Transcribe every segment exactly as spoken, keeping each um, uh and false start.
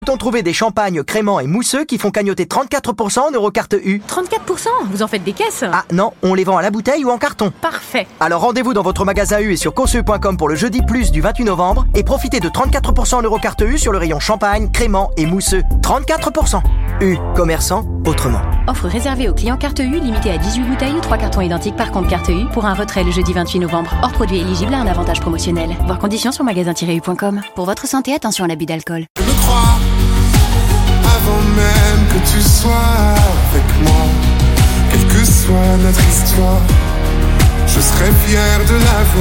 On trouvé des champagnes crémants et mousseux qui font cagnotter trente-quatre pour cent en Eurocarte U. trente-quatre pour cent? Vous en faites des caisses? Ah non, on les vend à la bouteille ou en carton. Parfait. Alors rendez-vous dans votre magasin U et sur consu point com pour le jeudi plus du vingt-huit novembre et profitez de trente-quatre pour cent en Eurocarte U sur le rayon champagne, crémant et mousseux. trente-quatre pour cent. U, commerçant autrement. Offre réservée aux clients carte U, limitée à dix-huit bouteilles ou trois cartons identiques par compte carte U pour un retrait le jeudi vingt-huit novembre. Hors produit éligible à un avantage promotionnel. Voir conditions sur magasin tiret u point com. Pour votre santé, attention à l'abus d'alcool. Je me crois avant même que tu sois avec moi, quelle que soit notre histoire, je serais fier de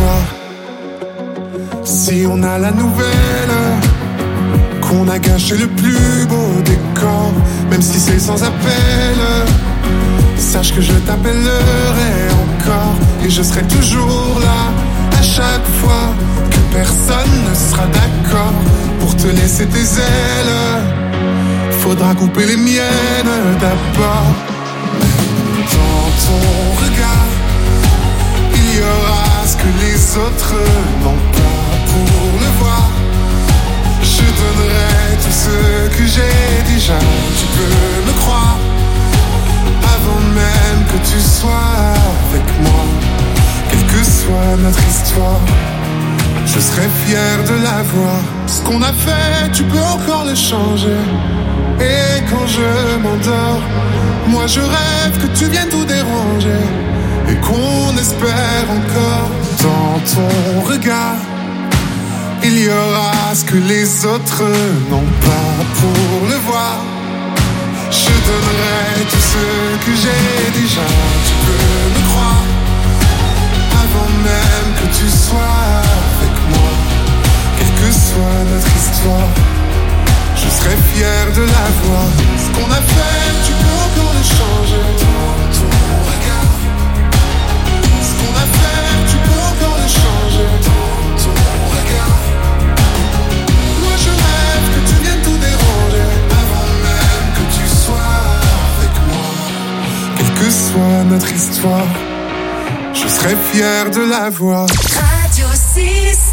la voir. Si on a la nouvelle qu'on a gâché le plus beau décor, même si c'est sans appel, sache que je t'appellerai encore et je serai toujours là à chaque fois que personne ne sera d'accord pour te laisser tes ailes. Faudra couper les miennes d'abord. Dans ton regard, il y aura ce que les autres n'ont pas. Pour le voir, je donnerai tout ce que j'ai déjà. Tu peux me croire, avant même que tu sois avec moi, quelle que soit notre histoire, je serai fier de la voir. Ce qu'on a fait, tu peux encore le changer. Et quand je m'endors, moi je rêve que tu viennes tout déranger et qu'on espère encore. Dans ton regard, il y aura ce que les autres n'ont pas. Pour le voir, je donnerai tout ce que j'ai déjà. Tu peux me croire, avant même que tu sois avec moi, quelle que soit notre histoire, je serais fier de la voir. Ce qu'on a fait, tu peux encore le changer. Dans ton regard, ce qu'on a fait, tu peux encore le changer. Dans ton regard, moi je rêve que tu viennes tout déranger avant même que tu sois avec moi. Quelle que soit notre histoire, je serais fier de la voir. Radio six.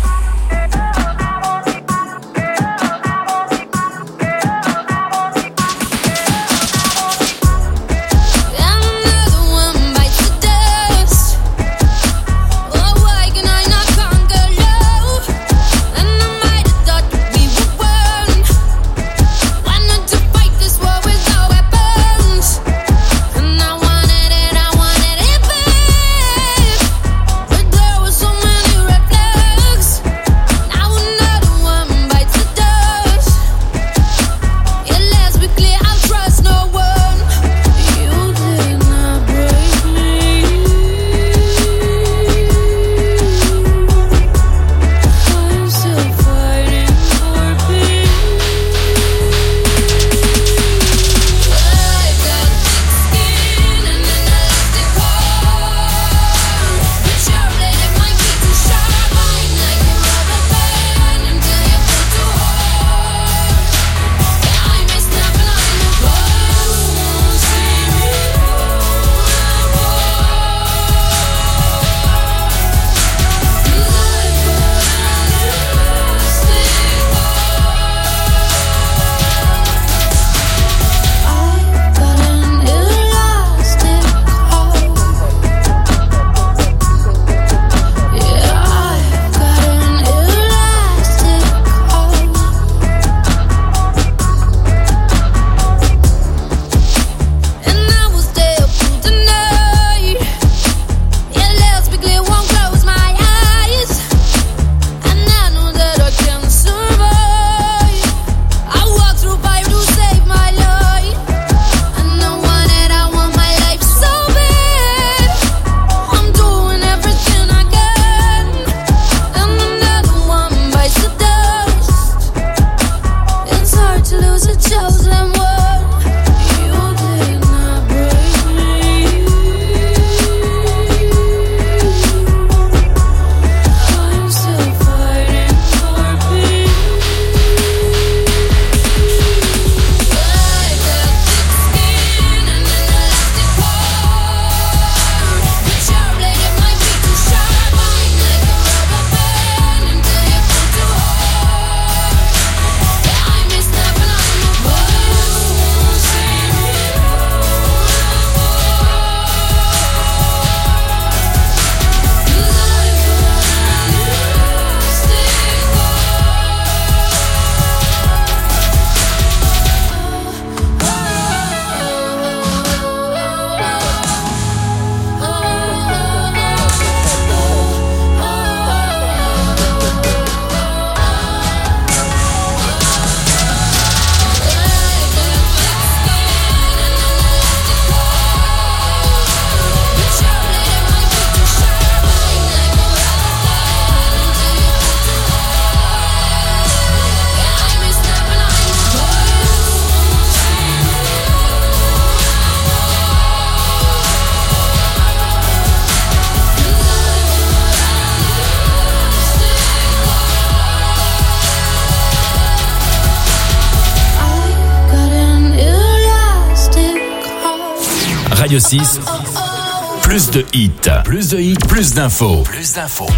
Radio six, plus de hits, plus de hits, plus d'infos, plus d'infos.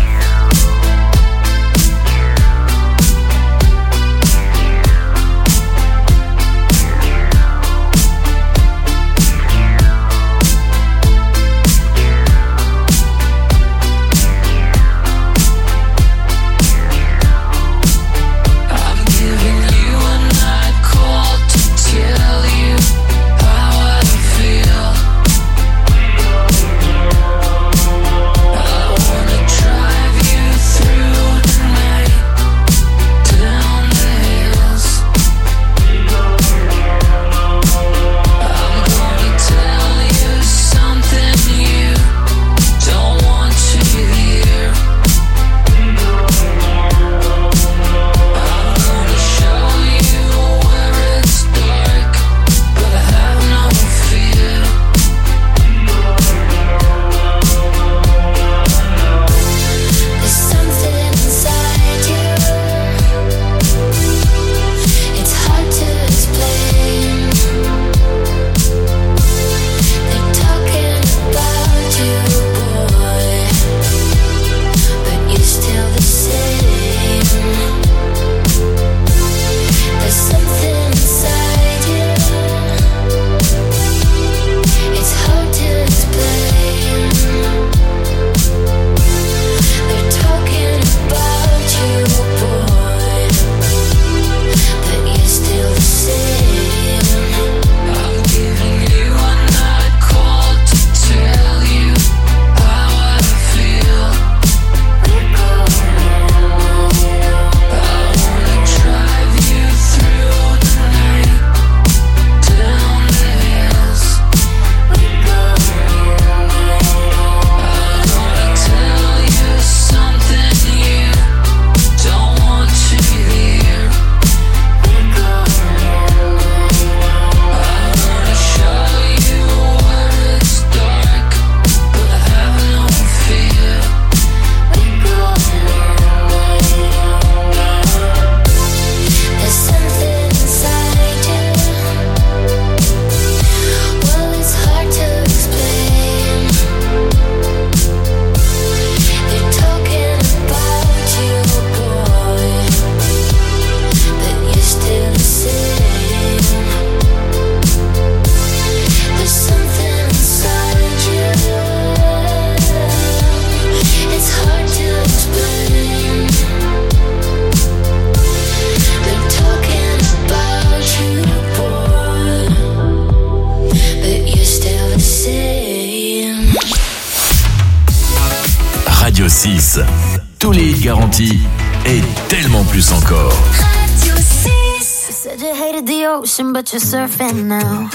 six. Tous les hits garantis et tellement plus encore. Radio six. You said you hated the ocean, but you're surfing now.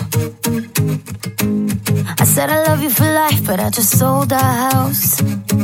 I said I love you for life, but I just sold our house.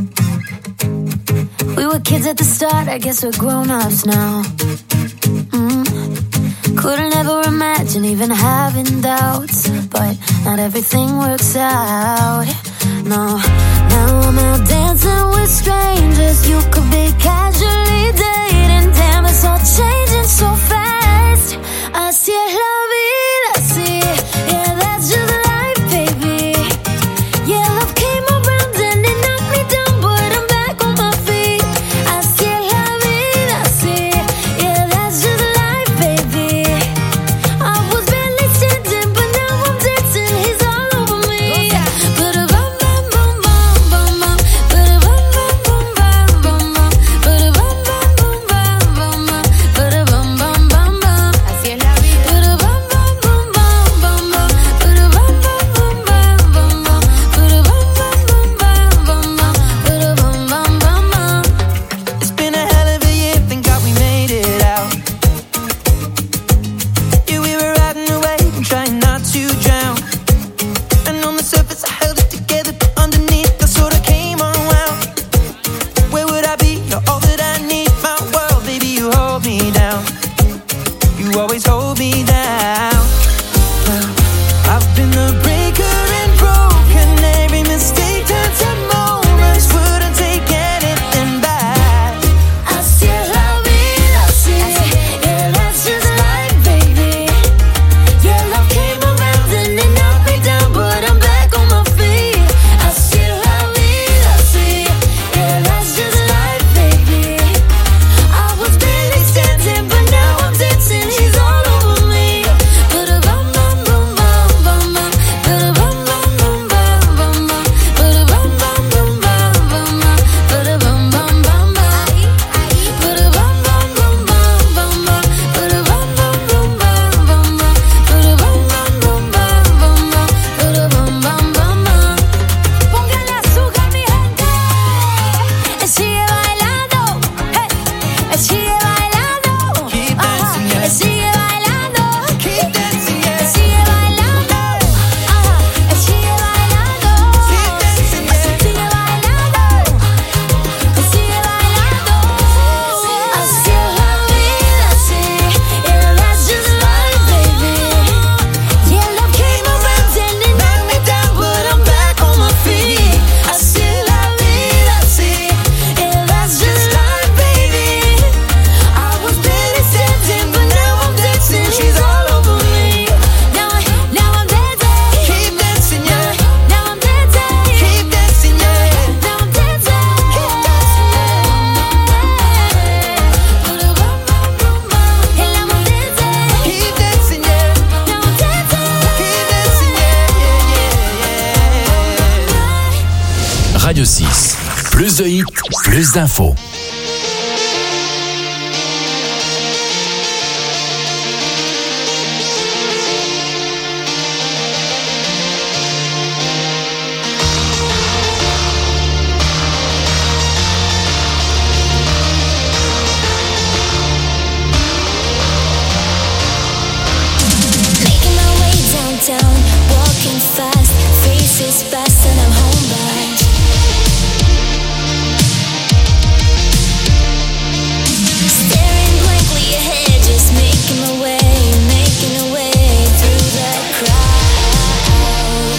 We were kids at the start, I guess we're grown-ups now. Mm. Couldn't ever imagine even having doubts, but not everything works out. No, now I'm out dancing with strangers. You could be casually dating. Damn, it's all changing so fast. Así es la vida, así. Yeah, that's just life, baby. Yeah, love came around and it knocked me down, but I'm back on my feet. Así es la vida, así. Yeah, that's just life, baby. I was barely standing, but now I'm dancing. He's all over me. But a bum bum bum bum bum, but a bum bum bum bum bum, but a bum bum bum bum bum, but a bum bum bum bum. Así es la vida. de hits, plus d'infos. Walking fast, faces fast, and I'm homebound. Staring blankly ahead, just making my way, making a way through the crowd.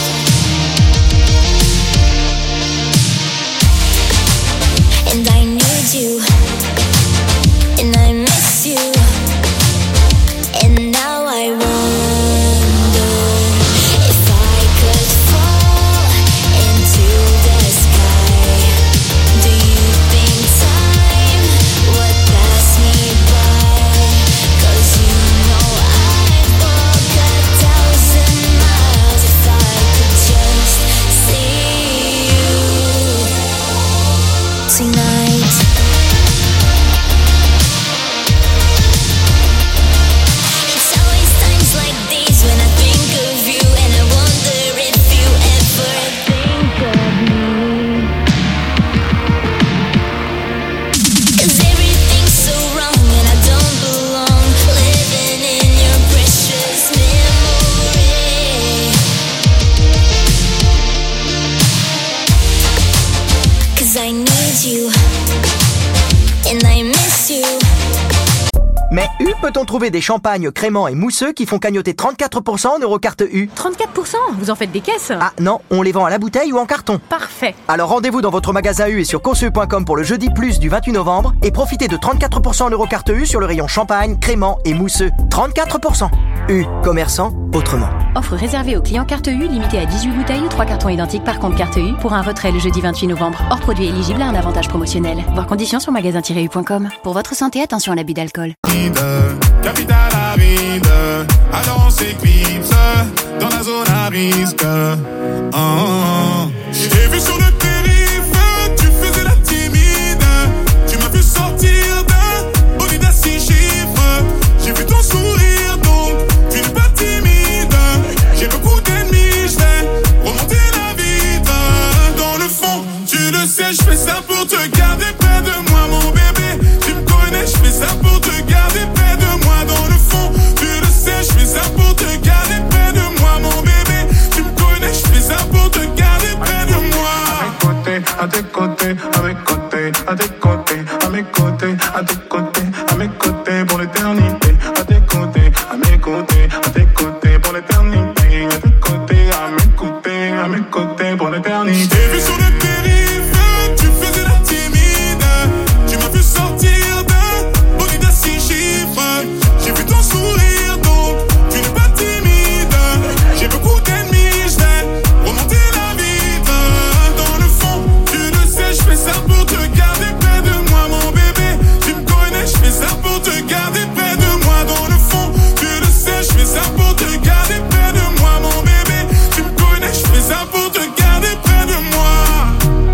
And I need you, and I miss you, and now I wonder if I could fall into the sky. Do you think time would pass me by? 'Cause you know I'd walk a thousand miles if I could just see you tonight. It's always times like these when I think of you, and I wonder if you ever think of me. 'Cause everything's so wrong and I don't belong, living in your precious memory. 'Cause I need you, and I miss you. Mais U, peut-on trouver des champagnes crémants et mousseux qui font cagnotter trente-quatre pour cent en Eurocarte U? trente-quatre pour cent? Vous en faites des caisses? Ah non, on les vend à la bouteille ou en carton. Parfait. Alors rendez-vous dans votre magasin U et sur consul point com pour le jeudi plus du vingt-huit novembre et profitez de trente-quatre pour cent en Eurocarte U sur le rayon champagne, crémant et mousseux. trente-quatre pour cent. U, commerçant autrement. Offre réservée aux clients carte U, limitée à dix-huit bouteilles ou trois cartons identiques par compte carte U pour un retrait le jeudi vingt-huit novembre. Hors produit éligible à un avantage promotionnel. Voir conditions sur magasin tiret u point com. Pour votre santé, attention à l'abus d'alcool. Capitale aride, alors on s'éclipse dans la zone à risque. Oh, oh. Je t'ai vu sur le périph', tu faisais la timide. Tu m'as vu sortir d'un bolide à six chiffres. J'ai vu ton sourire, donc tu n'es pas timide. J'ai beaucoup d'ennemis, je vais remonter la vitre. Dans le fond, tu le sais, je fais ça pour te garder près de moi, mon bébé. Tu me connais, je fais ça pour te garder près de moi. Dans le fond, tu le sais, je fais ça pour te garder près de moi, mon bébé. Tu me connais, je fais ça pour te garder près de moi. À tes côtés, à mes côtés, à tes côtés, à mes côtés, à tes côtés, à mes côtés pour l'éternité. À tes côtés, à mes côtés, à tes côtés pour l'éternité. À tes côtés, à mes côtés, à mes côtés pour l'éternité. J'ai vu sur le périph', tu faisais la timide. Tu m'as vu sortir d'un bolide à six chiffres. J'ai vu ton sourire, donc tu n'es pas timide. J'ai beaucoup d'ennemis, je vais remonter la vitre. Dans le fond, tu le sais, je fais ça pour te garder près de moi, mon bébé. Tu me connais, je fais ça pour te garder près de moi. Dans le fond, tu le sais, je fais ça pour te garder près de moi, mon bébé. Tu me connais, je fais ça pour te garder près de moi.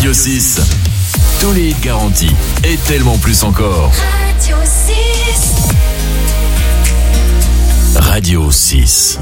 Radio six. Tous les hits garantis et tellement plus encore. Radio six. Radio six.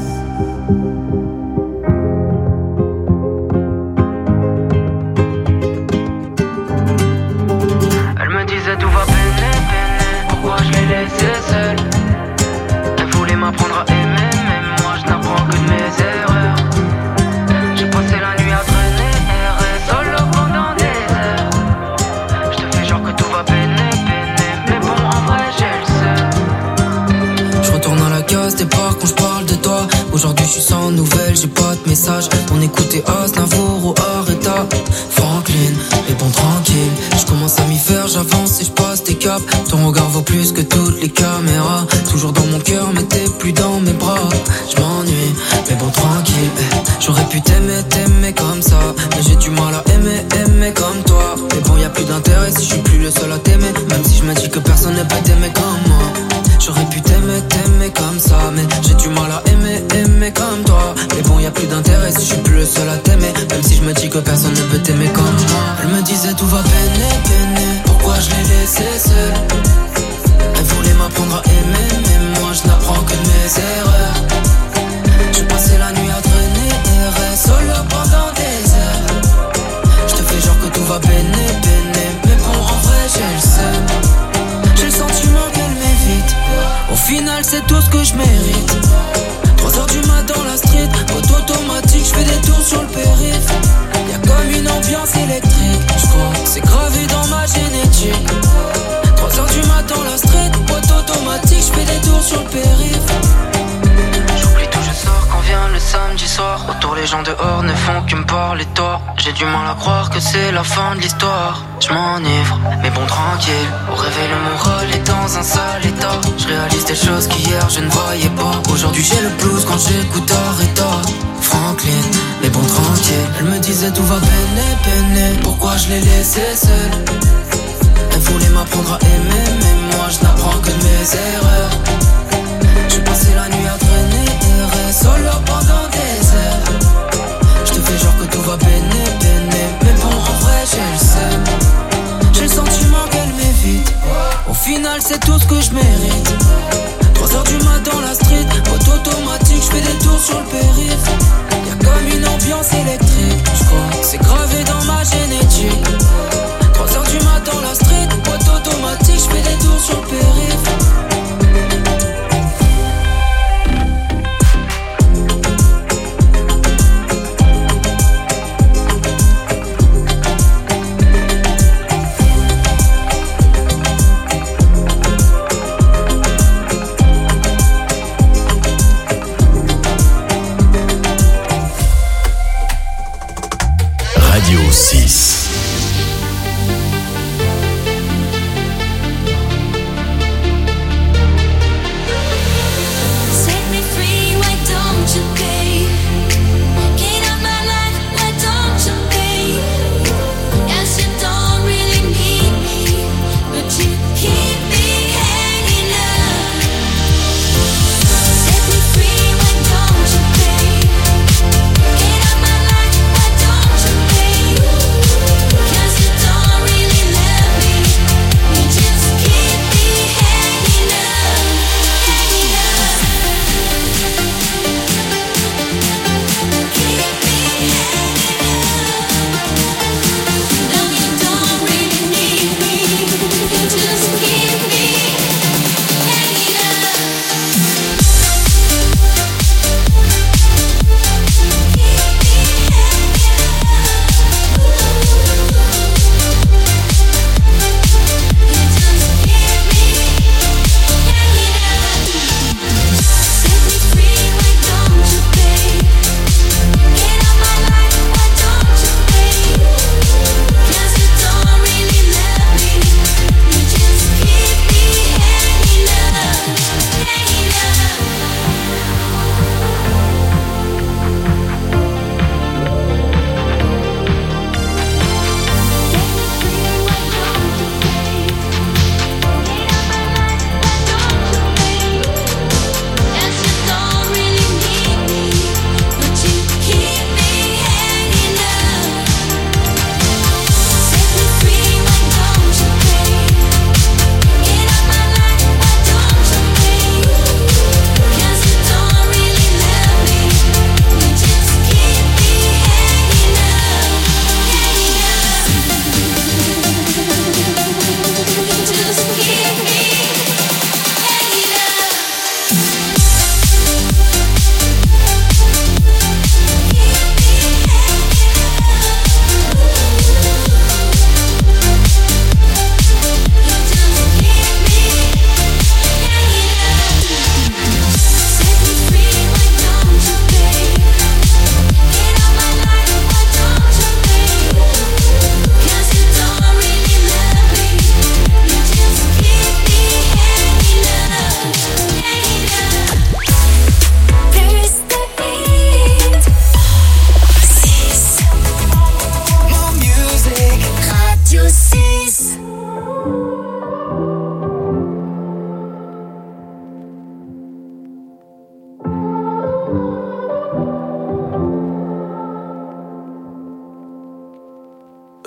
Elle me disait tout va peiner, peiner. Pourquoi je l'ai laissée seule? Elle voulait m'apprendre à aimer, mais moi je n'apprends que de mes erreurs. J'ai passé la nuit à traîner, errer solo pendant des heures. Je te fais genre que tout va peiner, peiner, mais bon en vrai j'ai le seul. Je retourne à la case départ quand je parle de toi. Aujourd'hui je suis sans nouvelles, j'ai pas de message. On écoutait Aznavour ou Arrêta, Franklin, mais bon tranquille. Je commence à m'y faire, j'avance et je passe des caps. Ton regard vaut plus que toutes les caméras. Toujours dans mon cœur mais t'es plus dans mes bras. Je m'ennuie, mais bon tranquille. J'aurais pu t'aimer, t'aimer comme ça, mais j'ai du mal à aimer, aimer comme toi. Mais bon y'a plus d'intérêt si je suis plus le seul à t'aimer. Même si je me dis que personne ne peut t'aimer comme moi. J'aurais pu t'aimer, t'aimer comme ça, mais j'ai du mal à aimer, aimer comme toi. Mais bon y'a plus d'intérêt si je suis plus le seul à t'aimer. Même si je me dis que personne ne peut t'aimer comme moi. Elle me disait tout va peiner, peiner. Pourquoi je l'ai laissée seule? Elle voulait m'apprendre à aimer, mais moi je n'apprends que de mes erreurs. J'ai passé la nuit à traîner, errer solo pendant des heures. Je te fais genre que tout va peiner, peiner, mais bon en vrai j'ai le seum. J'ai le sentiment qu'elle m'évite. Au final c'est tout ce que je mérite. Trois heures du mat dans la street, auto automatique, je fais des tours sur le périph'. Y'a comme une ambiance électrique, je crois que c'est gravé dans ma génétique. Trois heures du mat dans la street, auto automatique, je fais des tours sur le périph'. J'oublie tout, je sors quand vient le samedi soir. Autour les gens dehors ne font que me parler de toi. J'ai du mal à croire que c'est la fin de l'histoire. Je m'enivre, mais bon tranquille. Au réveil le moral est dans un sale état. Je réalise des choses qu'hier je ne voyais pas. Aujourd'hui j'ai le blues quand j'écoute Arrêta, Franklin, mais bon tranquille. Elle me disait tout va peiner, peiner. Pourquoi je l'ai laissée seule? Elle voulait m'apprendre à aimer, mais moi je n'apprends que de mes erreurs. J'ai passé la nuit à traîner, errer solo pendant des heures. Je te fais genre que tout va peiner, peiner, mais bon en vrai j'ai le seum. J'ai le sentiment qu'elle m'évite. Au final c'est tout ce que je mérite. Trois heures du mat dans la street, auto automatique, je fais des tours sur le périph'. Y'a comme une ambiance électrique, je crois que c'est gravé dans ma génétique. Trois heures du mat dans la street, auto automatique, je fais des tours sur le périph'. Radio six. Cause you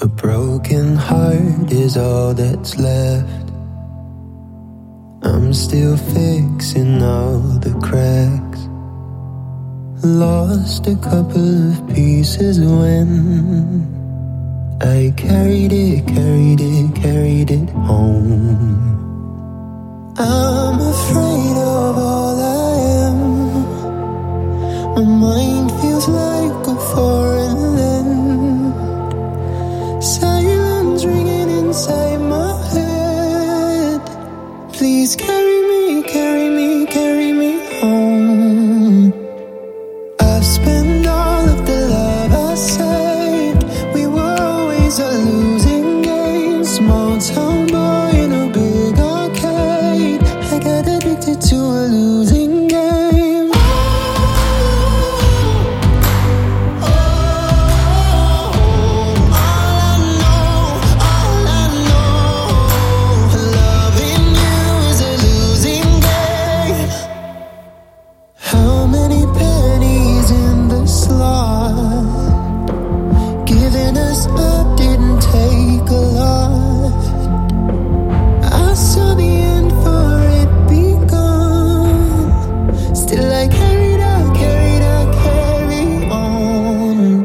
A broken heart is all that's left. I'm still fixing all the cracks. Lost a couple of pieces when I carried it, carried it, carried it home. I'm afraid of all I am. My mind feels like a foreign land. Silence ringing inside my head. Please carry me, carry me, carry me home. I've spent all of the love I saved. We were always a losing game. Small town boy in a big arcade. I got addicted to a losing game. How many pennies in the slot? Giving us up didn't take a lot. I saw the end for it begun. Still I carried out, carried out, carry on.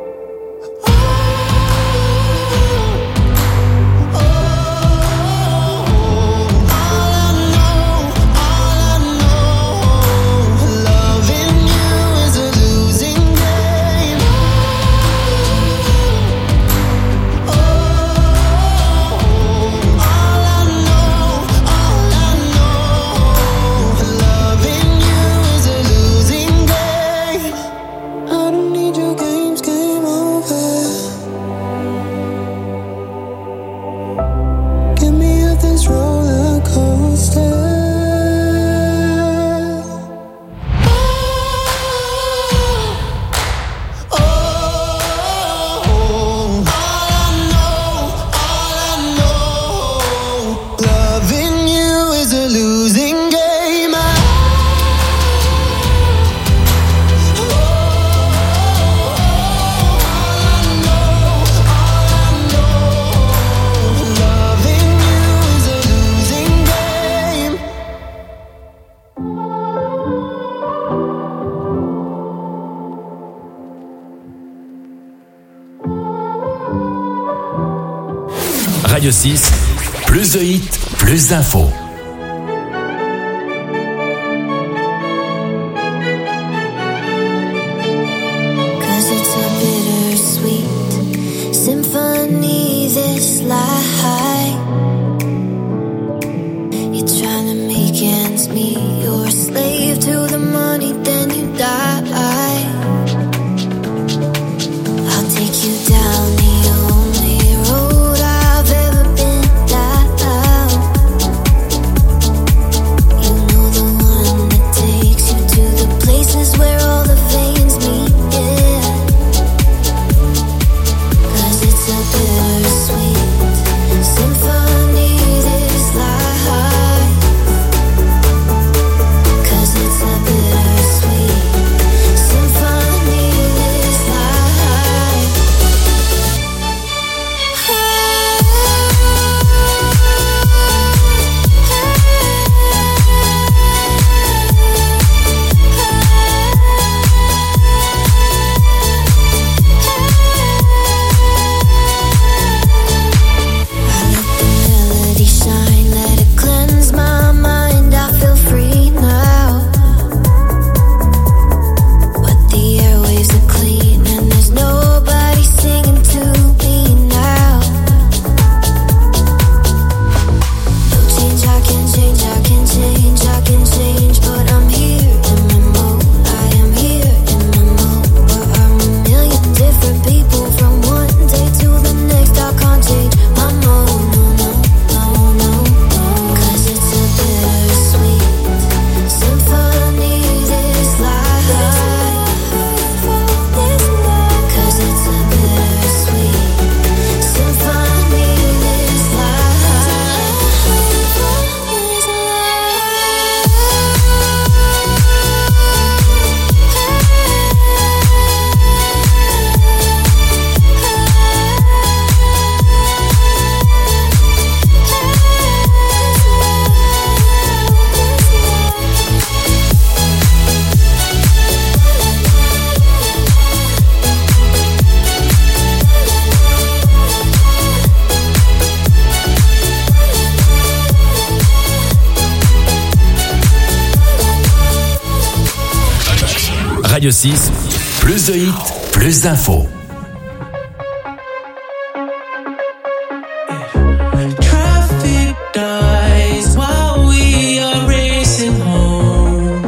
I don't need your games, game over. Get me off this roller coaster. Loving you is a losing game. Loving you is a losing game. Radio six, plus de hits, plus d'infos. Cause it's a bittersweet symphony, this life. You're trying to make ends meet. You're a slave to the money, then you die. I'll take you down the only road I've ever been down. Radio six, plus de hits, plus d'infos. Traffic dies while we are racing home.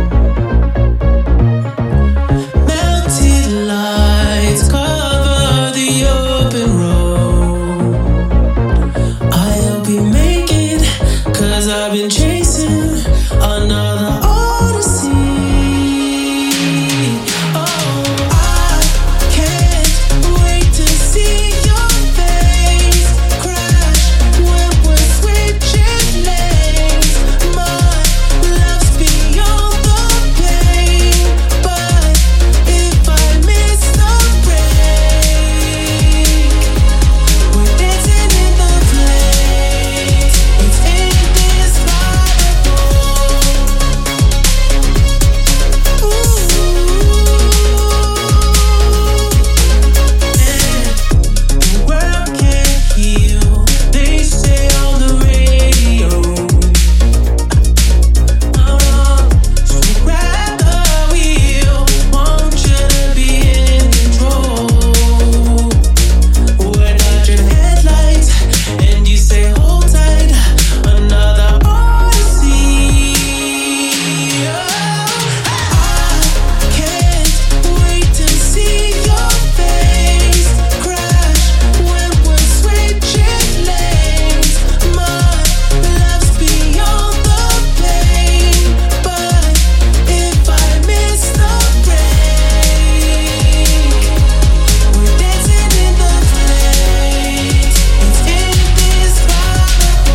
Melted lights cover the open road. I'll be making, cause I've been chasing another odyssey. Oh, I can't wait to see your face crash when we're switching lanes. My love's beyond the pain, but if I miss the break, we're dancing in the flames. It's indescribable. The world can't heal, they say on the radio. Oh no, so grab the wheel, want you to be in control. We're dodging headlights, and you say hold tight, another odyssey. I can't wait to see your face crash when we're switching lanes. My love's beyond the pain, but if I miss the break, we're dancing in the flames. It's indescribable.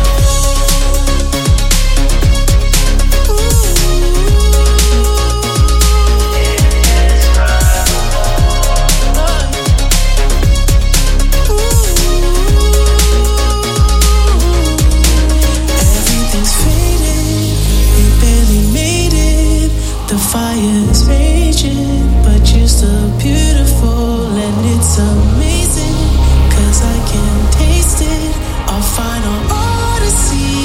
Everything's faded, we barely made it. The fire's raging, but you're still beautiful, and it's amazing, cause I can taste it, our final odyssey.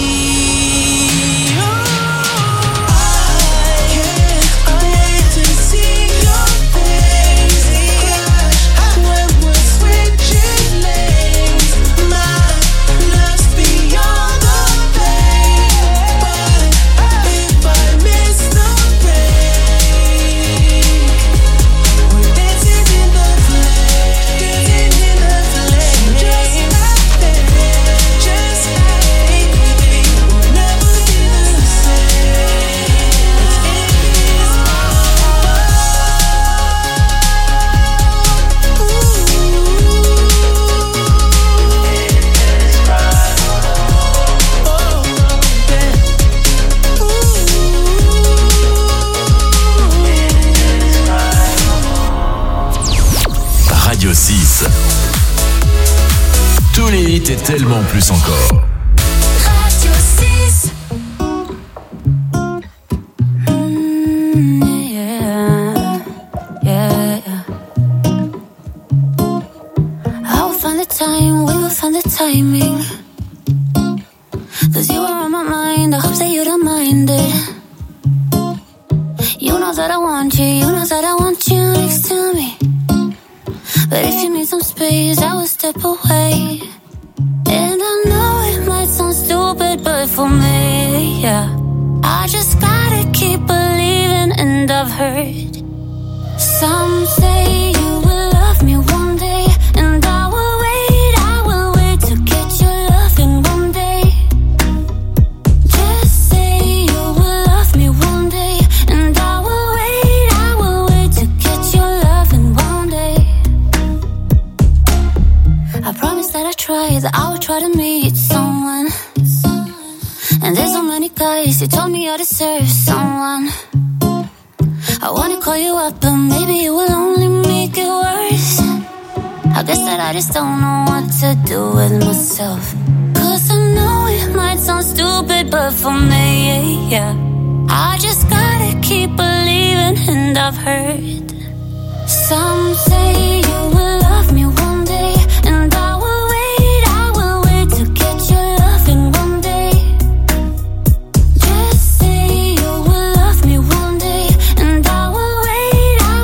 I can't wait to see your face crash when we're switching lanes. My love's beyond the pain, but if I miss the break, we're dancing in the flames, dancing in the flames, just like that, just like we'll never be the same. Radio six. Tous les hits et tellement plus encore. Radio six. Yeah, yeah, yeah. I will find the time, we will find the timing. Cause you are on my mind, I hope that you don't mind it. You know that I want you, you know that I want you next to me. But if you need some space, I will step away. And I know it might sound stupid, but for me, yeah, I just gotta keep believing. And I've heard some say you will love me one day, and I will wait, I will wait to get your loving one day. Just say you will love me one day, and I will wait, I will wait to get your loving one day. I promise that I try, that I will try to meet someone. And there's so many guys who told me I deserve someone. I wanna call you up, but maybe it will only make it worse. I guess that I just don't know what to do with myself. Cause I know it might sound stupid, but for me, yeah, I just gotta keep believing. And I've heard some say you will love me one day, and I will wait, I will wait to get your loving one day. Just say you will love me one day, and I will wait, I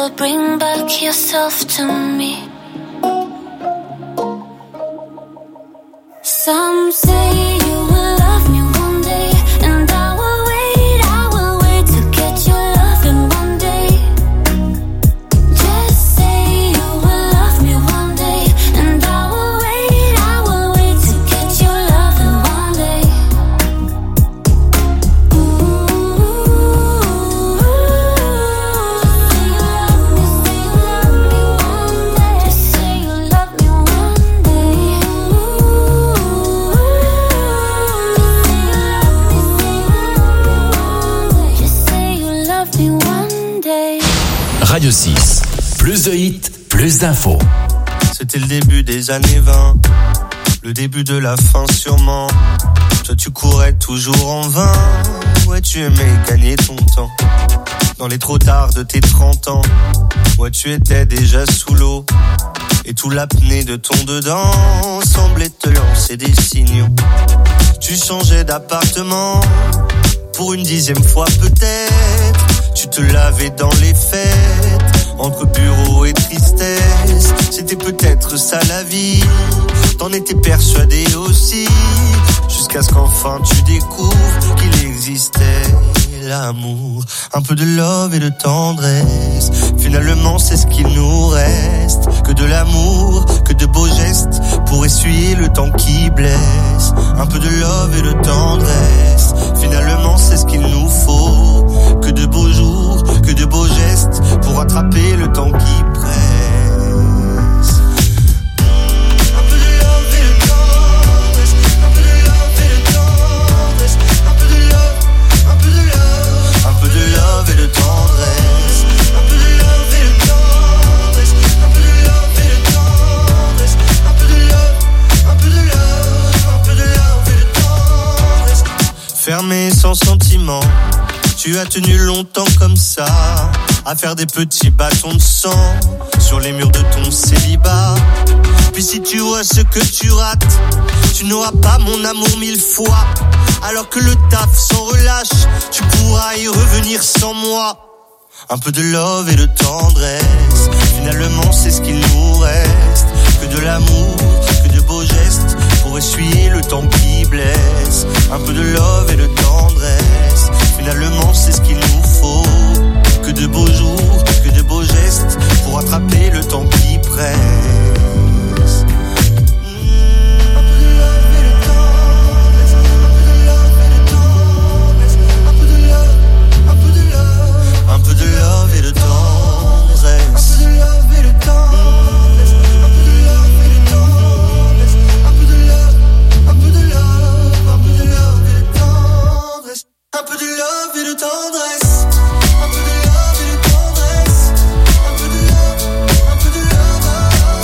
ever bring back yourself to me. Some say you will love me one day, and I will wait, I will wait to get your love in one day. Just say you will love me one day, and I will wait, I will wait to get your love in one day. Just say you love me one day. Just say you love me one day. Radio six. Plus de hits, plus d'infos. C'était le début des années vingt, le début de la fin sûrement. Toi tu courais toujours en vain, ouais tu aimais gagner ton temps. Dans les trop tard de tes trente ans, ouais tu étais déjà sous l'eau. Et tout l'apnée de ton dedans semblait te lancer des signaux. Tu changeais d'appartement, pour une dixième fois peut-être. Tu te lavais dans les fêtes, entre bureau et tristesse. C'était peut-être ça la vie, t'en étais persuadé aussi. Jusqu'à ce qu'enfin tu découvres qu'il existait l'amour. Un peu de love et de tendresse, finalement c'est ce qu'il nous reste. Que de l'amour, que de beaux gestes, pour essuyer le temps qui blesse. Un peu de love et de tendresse, finalement c'est ce qu'il nous faut. Que de beaux jours, que de beaux gestes, pour attraper le temps qui presse. Un peu de love et de tendresse, un peu de love et de tendresse, un peu de love, un peu de love, un peu de love et de tendresse, un peu de love et de tendresse, un peu de love et de tendresse, un peu de love, un peu de love, un peu de love et de tendresse. Fermé sans sentiment, tu as tenu longtemps comme ça, à faire des petits bâtons de sang sur les murs de ton célibat. Puis si tu vois ce que tu rates, tu n'auras pas mon amour mille fois. Alors que le taf s'en relâche, tu pourras y revenir sans moi. Un peu de love et de tendresse, finalement c'est ce qu'il nous reste. Que de l'amour, que de beaux gestes, pour essuyer le temps qui blesse. Un peu de love et de tendresse, finalement c'est ce qu'il nous faut. Que de beaux jours, que de beaux gestes, pour attraper le temps qui presse. Un peu de love et de tendresse, un peu de love et de tendresse, un peu de love, un peu de love, un peu de love et de tendresse, un peu de love et de tendresse, un peu de love et de tendresse, un peu de love, un peu de love, un peu de love et de tendresse, un peu de love et de tendresse. Un peu de love et de tendresse, un peu de love, un peu de love,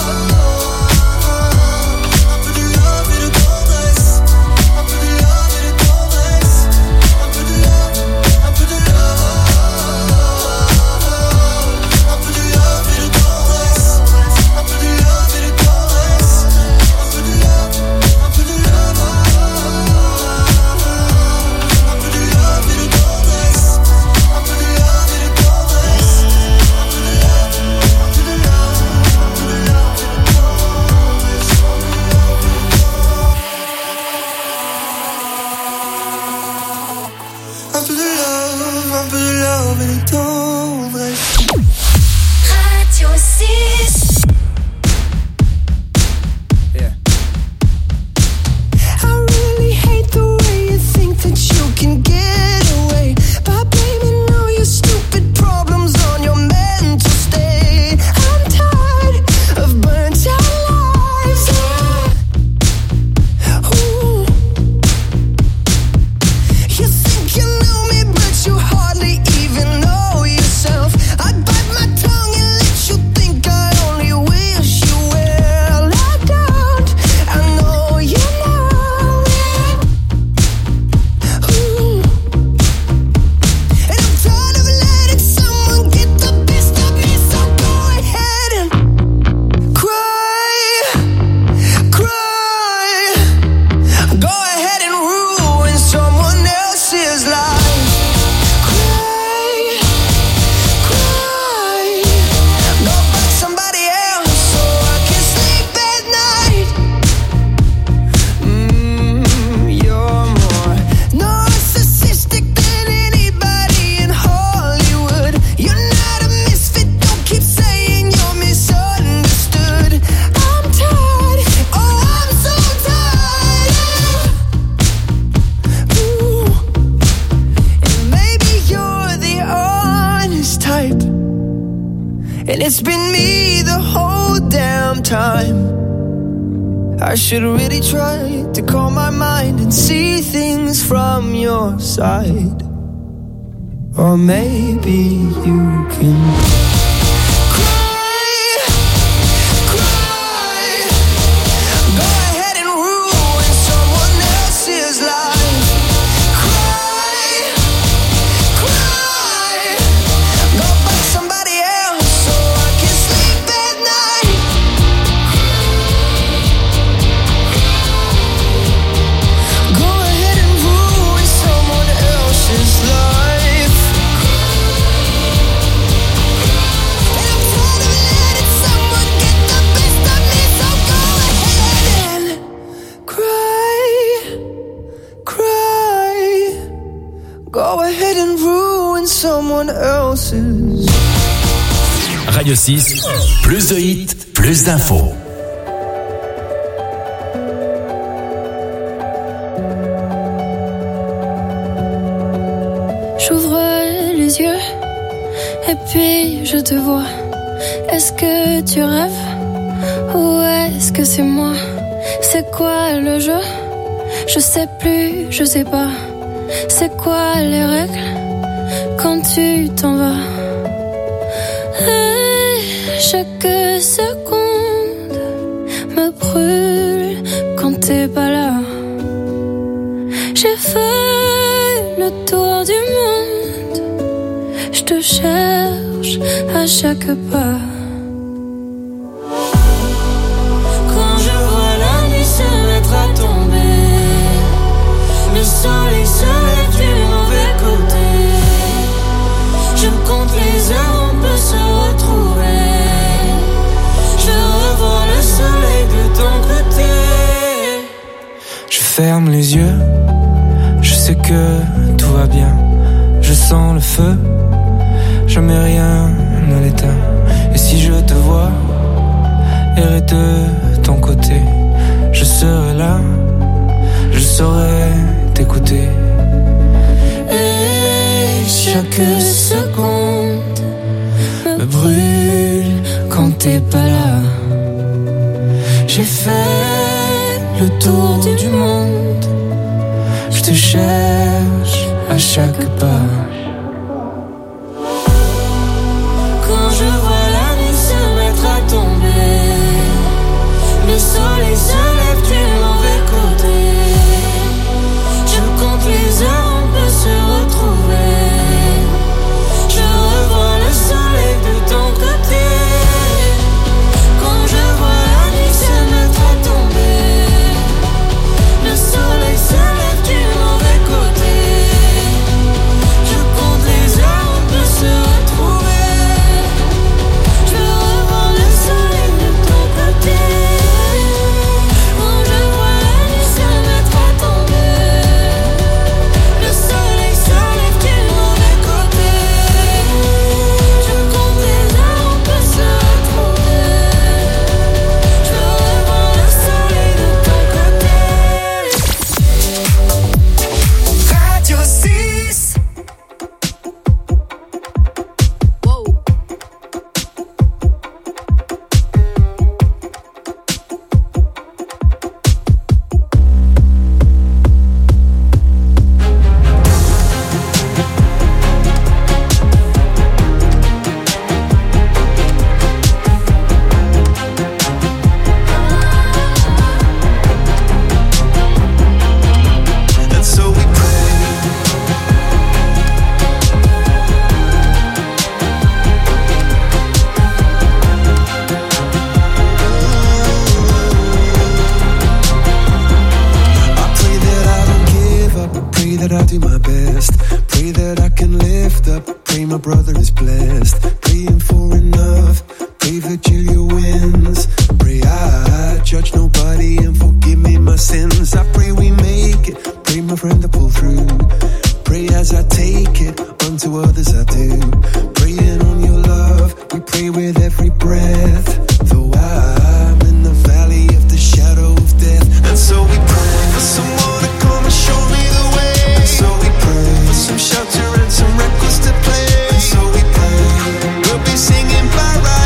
And it's been me the whole damn time. I should really try to calm my mind and see things from your side. Or maybe you can Radio six, plus de hits, plus d'infos. J'ouvre les yeux et puis je te vois. Est-ce que tu rêves ou est-ce que c'est moi? C'est quoi le jeu? Je sais plus, je sais pas. C'est quoi les règles quand tu t'en vas? Chaque seconde me brûle quand t'es pas là. J'ai fait le tour du monde, je te cherche à chaque pas. Quand je vois la nuit se mettre à tomber, le soleil se lève du mauvais côté. Je compte les heures, on peut se retrouver. Je revois le soleil de ton côté. Je ferme les yeux, je sais que tout va bien. Je sens le feu, jamais rien ne l'éteint. Et si je te vois errer de ton côté, je serai là, je saurai t'écouter. Et chaque seconde me brûle quand t'es pas là. J'ai fait le tour du monde, je te cherche à chaque pas. Quand je vois la nuit se mettre à tomber, le soleil se lève du mauvais côté. Je compte les heures, on peut se retrouver. Je revois le soleil de ton côté. Quand je vois la nuit se mettre à tomber, le soleil se lève du mauvais côté. Je compte les heures, on peut se retrouver. Je revois le soleil de ton côté. Quand je vois la nuit se mettre à tomber, le soleil se lève du mauvais côté. Je compte les heures, on peut se retrouver. Je revois le soleil de ton côté. Radio six. And so we pray. I pray that I don't give up. Pray that I do my best. Pray that I can lift up. Pray my brother is blessed. Praying for enough. Pray Virgilia wins. Pray I judge nobody and forgive me my sins. I pray we make it. Pray my friend to pull through. Pray as I take it. Unto others I do. Praying on your love. We pray with every breath. Though I'm in the valley of the shadow of death. And so we pray for someone to come and show me the way. And so we pray for some shelter and some records to play. And so we pray we'll be singing by right.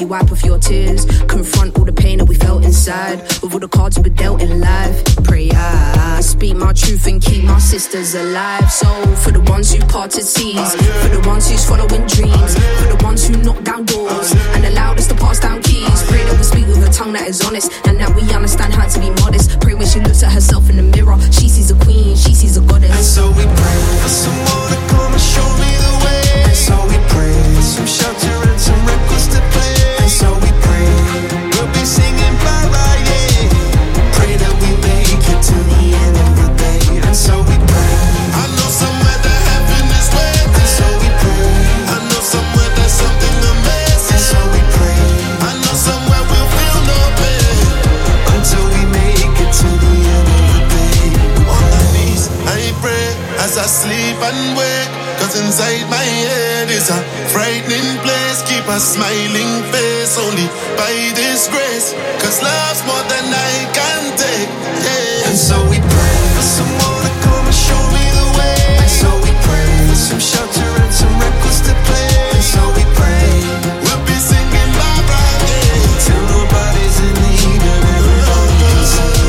wipe off your tears. Confront all the pain that we felt inside. With all the cards we were dealt in life. Pray I speak my truth and keep my sisters alive. So for the ones who parted seas, for the ones who's following dreams, for the ones who knock down doors and allowed us to pass down keys. Pray that we speak with a tongue that is honest and that we understand how to be modest. Pray when she looks at herself in the mirror, she sees a queen, she sees a goddess. And so we pray for someone to come and show me the way. And so we pray for some shelter and some records to play. And so we pray we'll be singing bye-bye, yeah. Pray that we make it to the end of the day. And so we pray. I know somewhere that heaven is waiting. And so we pray. I know somewhere there's something amazing. And so we pray. I know somewhere we'll feel no pain until we make it to the end of the day. On my knees, I pray as I sleep and wake. Cause inside my head is a frightening place. Keep a smiling face only by this grace. Cause love's more than I can take, yeah. And so we pray for someone to come and show me the way. And so we pray for some shelter and some records to play. And so we pray we'll be singing bye-bye, yeah. Till nobody's in need and everybody can sing.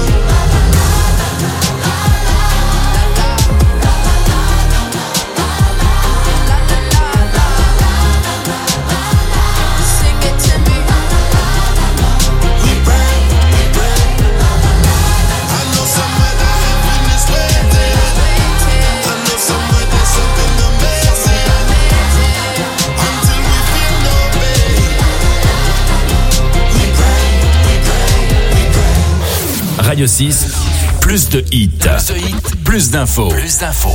Radio six, plus de hits, plus de hits, plus d'infos. Plus d'infos.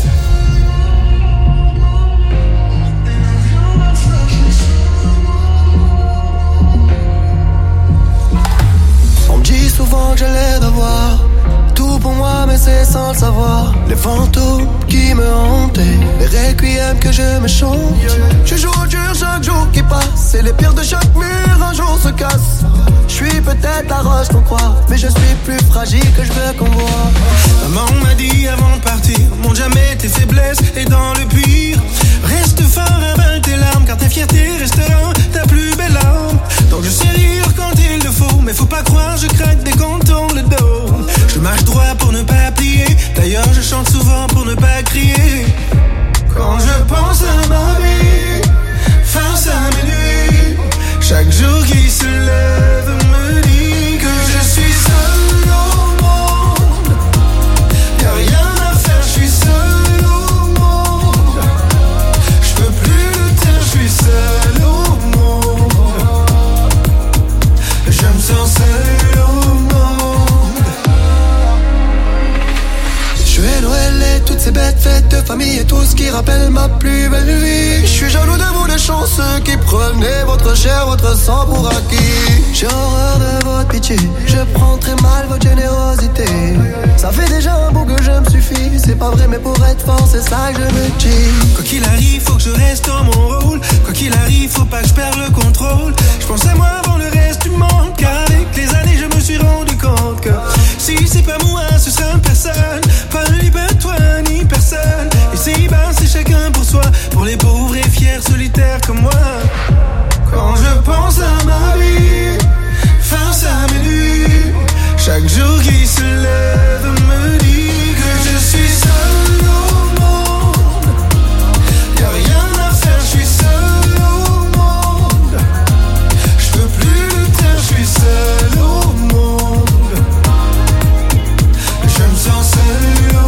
On me dit souvent que j'ai l'air d'avoir tout pour moi, mais c'est sans le savoir. Les fantômes qui me hantaient, les requiems que je me chante. Je joue au dur chaque jour qui passe, et les pierres de chaque mur un jour se cassent. Je suis peut-être la roche qu'on croit, mais je suis plus fragile que je veux qu'on voit. Maman m'a dit avant de partir, montre jamais tes faiblesses et dans le pire, reste fort, avale tes larmes, car ta fierté restera ta plus belle arme. Donc je sais rire quand il le faut, mais faut pas croire, je craque dès qu'on tourne le dos. Je marche droit pour ne pas plier, d'ailleurs je chante souvent pour ne pas crier. Quand je pense à ma vie, face à mes nuits, chaque jour qui se lève me dit que je suis seul au monde. Y'a rien à faire, je suis seul au monde. Je peux plus le taire, je suis seul au monde. Je me sens seul au monde. Je vais Noël et toutes ces bêtes fêtes de famille et tout ce qui rappelle ma plus belle vie. Je suis jaloux de vous les chanceux qui prenez votre chair, votre sang pour acquis. J'ai horreur de votre pitié, je prends très mal votre générosité. Ça fait déjà un bout que je me suffis, c'est pas vrai mais pour être fort c'est ça que je me dis. Quoi qu'il arrive, faut que je reste dans mon rôle. Quoi qu'il arrive, faut pas que je perde le contrôle. Je pense à moi avant le reste du monde, car avec les années je me suis rendu compte que si c'est pas moi, ce sera personne. Pas lui, pas toi, ni personne. Et si ben c'est chacun pour soi, pour les pauvres et fiers solitaires comme moi. Quand je pense à ma vie, face à mes nuits, chaque jour qui se lève me dit que je suis seul au monde. Y'a rien à faire, je suis seul au monde. Je peux plus le taire, je suis seul au monde. Je me sens seul au monde.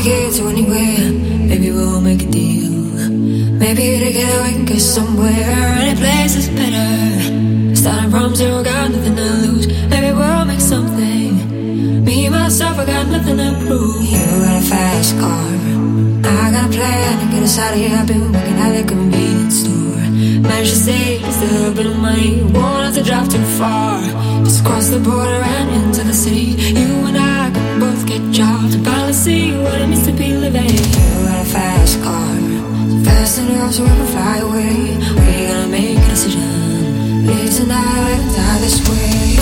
get to anywhere. Maybe we'll make a deal. Maybe together we can get somewhere. Any place is better. Starting from zero, got nothing to lose. Maybe we'll make something. Me, myself, I got nothing to prove. You got a fast car. I got a plan to get us out of here. I've been working at the convenience store. Managed to save just a little bit of money. Won't have to drive too far. Just cross the border and into the city. You and I can both get jobs and finally see what it means to be living. You got a fast car, so fast enough so we can fly away. We're gonna make a decision. Live tonight and die this way.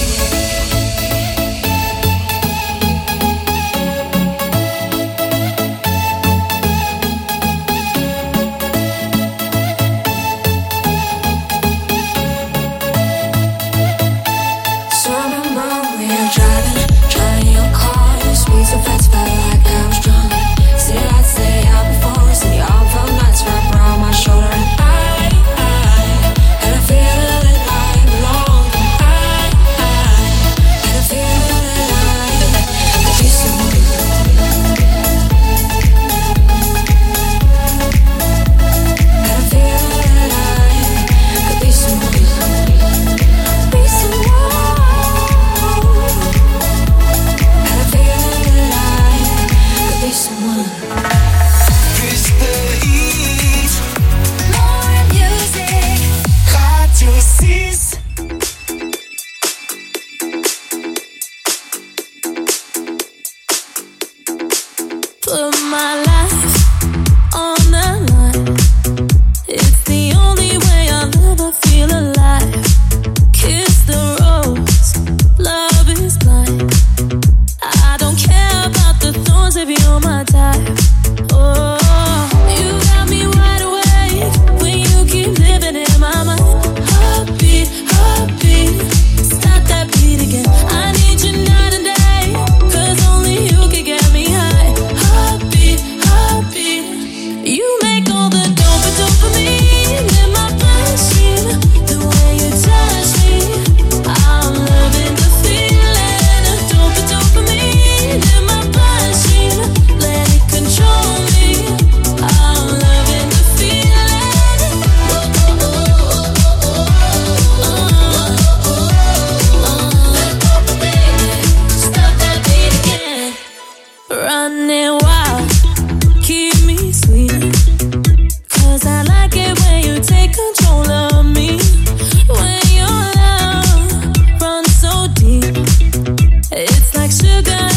So fast, felt like I was drunk. City lights stay out before us, and the all felt nights wrap around my shoulder. And I, I had a feeling that I belonged. I, I had a feeling that I could be someone. Had a feeling that I could be someone. Be someone. Someone. Plus de hits, more music. Radio six. Put my life on the line. It's the only way I'll ever feel alive. Kiss the rose, love is blind. I don't care about the thorns if you're my type. Oh, you got me wide awake when you keep living in my mind. Heartbeat, heartbeat, stop that beat again. I need you night and day, cause only you can get me high. Heartbeat, heartbeat, you make all the dope dopamine in my bloodstream. The way you touch me, I'm loving the feeling of dope dopamine in my bloodstream. Let it control me. I'm loving the feeling. Stop that beat again. Running wild, keep me sweet. Cause I like it when you take control of me. When your love runs so deep, it's like sugar